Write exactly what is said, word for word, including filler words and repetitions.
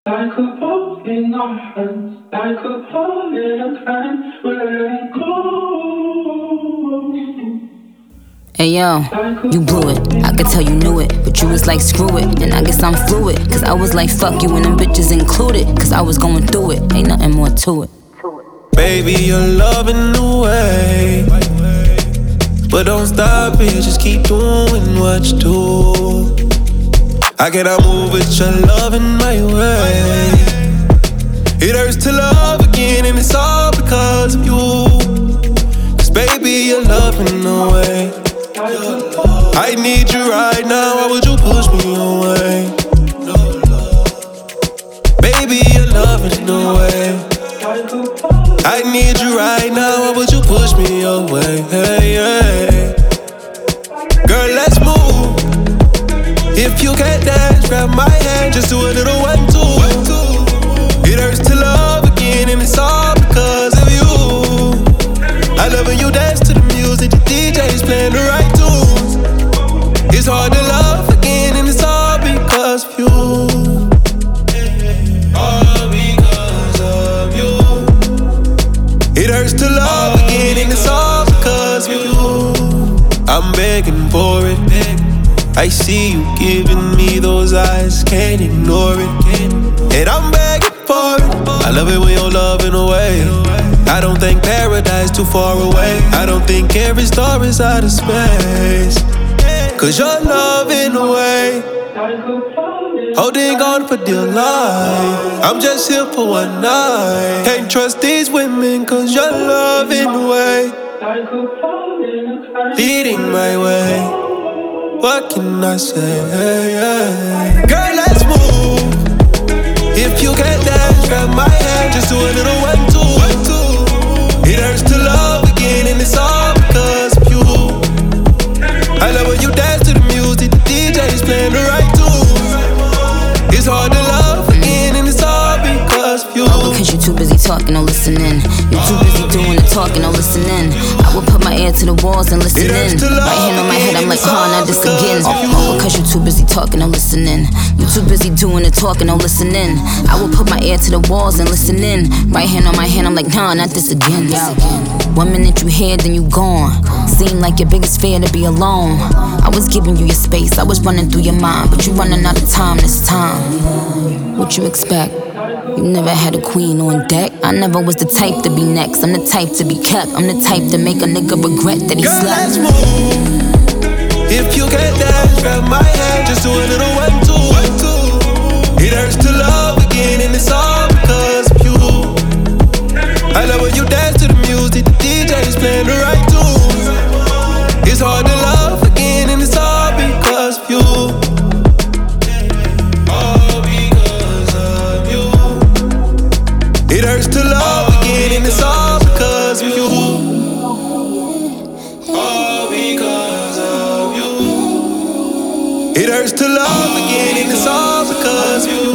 Like a boat in our hands, like a boat in a can, we're letting go. Hey yo, you blew it, I could tell you knew it, but you was like screw it, and I guess I'm fluid, cause I was like fuck you and them bitches included, cause I was going through it, ain't nothing more to it. Baby, you're loving the way, but don't stop it, just keep doing what you do. I cannot move with your love in my way. It hurts to love again, and it's all because of you. Cause baby, you're loving the way. I need you right now, why would you push me away? Baby, you're loving the way. I need you right now, why would you push me away? Hey, hey. Girl, let's move. If you can't dance, grab my hand, just do a little one, two. It hurts to love again, and it's all because of you. I love when you dance to the music, the D J's playing the right tunes. It's hard to love again, and it's all because of you. All because of you. It hurts to love again, and it's all because of you. I'm begging for it. I see you giving me those eyes, can't ignore it. And I'm begging for it. I love it when you're loving away. I don't think paradise too far away. I don't think every star is out of space. Cause you're loving away, holding on for dear life. I'm just here for one night. Can't trust these women cause you're loving away, leading my way. What can I say? Girl, let's move. If you can't dance, grab my hand, just do a little one, two. It hurts to love again, and it's all because of you. I love when you dance to the music, the D J's playing the right tunes. It's hard to love again, and it's all because of you. All because you too busy talking or listening. You too busy doing the talking or listening. I will put my ear to the walls and listen in. Right hand on my head, I'm like, huh, not this again. All because you too busy talking or listening. You too busy doing the talking or listening. I will put my ear to the walls and listen in. Right hand on my hand, I'm like, nah, not this again. One minute you here, then you gone. Seemed like your biggest fear to be alone. I was giving you your space, I was running through your mind, but you running out of time this time. What you expect? You never had a queen on deck. I never was the type to be next. I'm the type to be kept. I'm the type to make a nigga regret that he Girl, slept. let's move. If you can't dance, grab my hand, just do a little one, two. It hurts to love again, and it's all because of you. I love when you dance to the music, the D J's playing the right tunes. It's hard to love again, and it's all because of you. All because of you. It hurts to love again, and it's all because of you. All because of you. It hurts to love again, and it's all because of you.